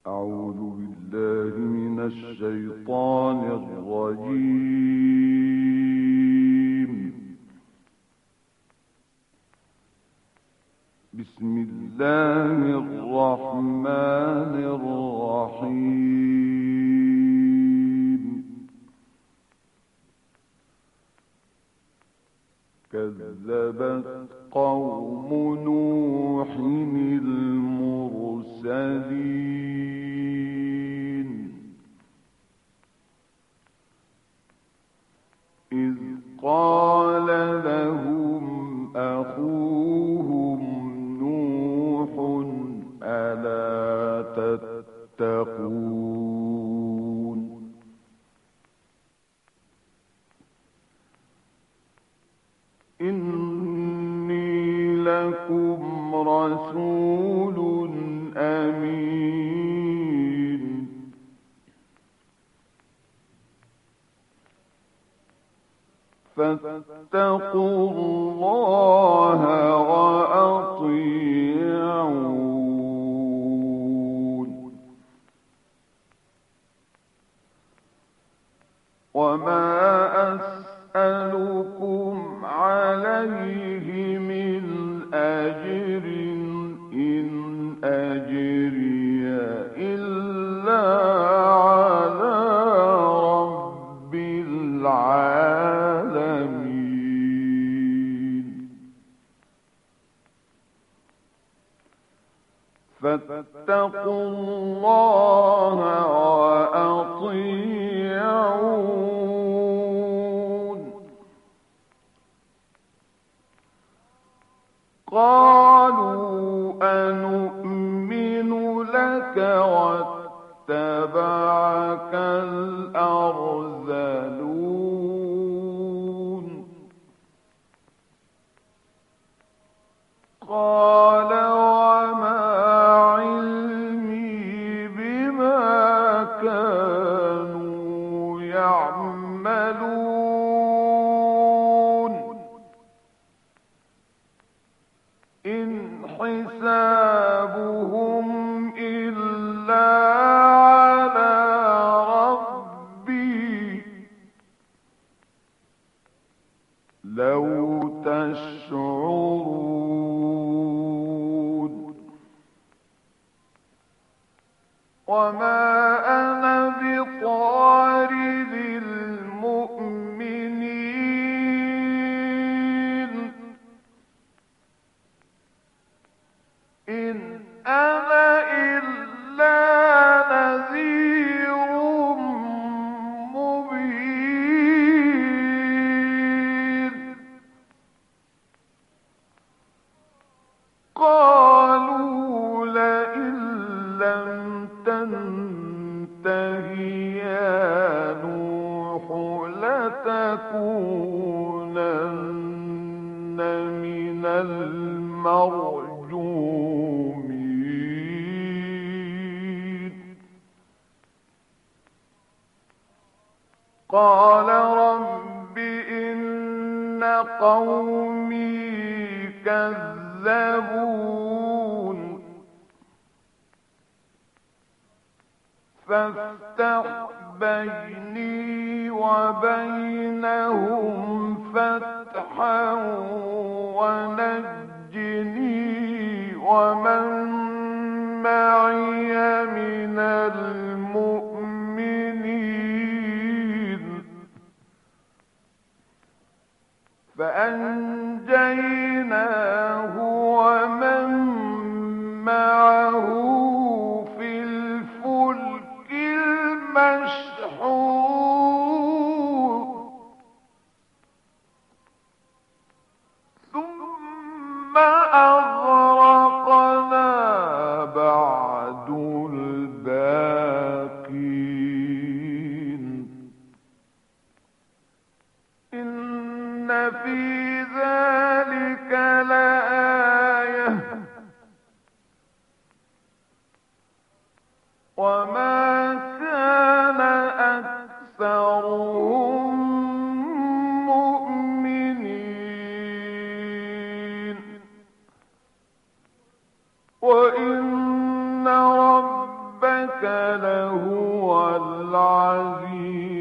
أعوذ بالله من الشيطان الرجيم. بسم الله الرحمن الرحيم. كذبت قوم نوح المرسلين إذ قال لهم أخوهم نوح ألا تتقون إني لكم رسول أمين فاتقوا الله وأطيعون وما أسألكم عليه من أجر إن أجري إلا على رب العالمين فاتقوا الله وأطيعون قالوا أنؤمن لك واتبعك الأرذلون قال وما علمي بما كانوا يعملون إن حسابهم إلا على ربي لو تشعرون وما أنا بطارد المؤمنين إن أنا إلا نذير مبين قالوا لئن لم تنته يا نوح لتكونن من المرجومين قال رب إن قومي كذبون فافتح بيني وبينهم فتحا ونجني ومن معي من المؤمنين فأنجيناه ومن معه في الفلك المشحون ثم أغرقنا بعد الباقين إن في ذلك لآية وما كان أكثرهم مؤمنين وإن ربك إنك لهو العزيز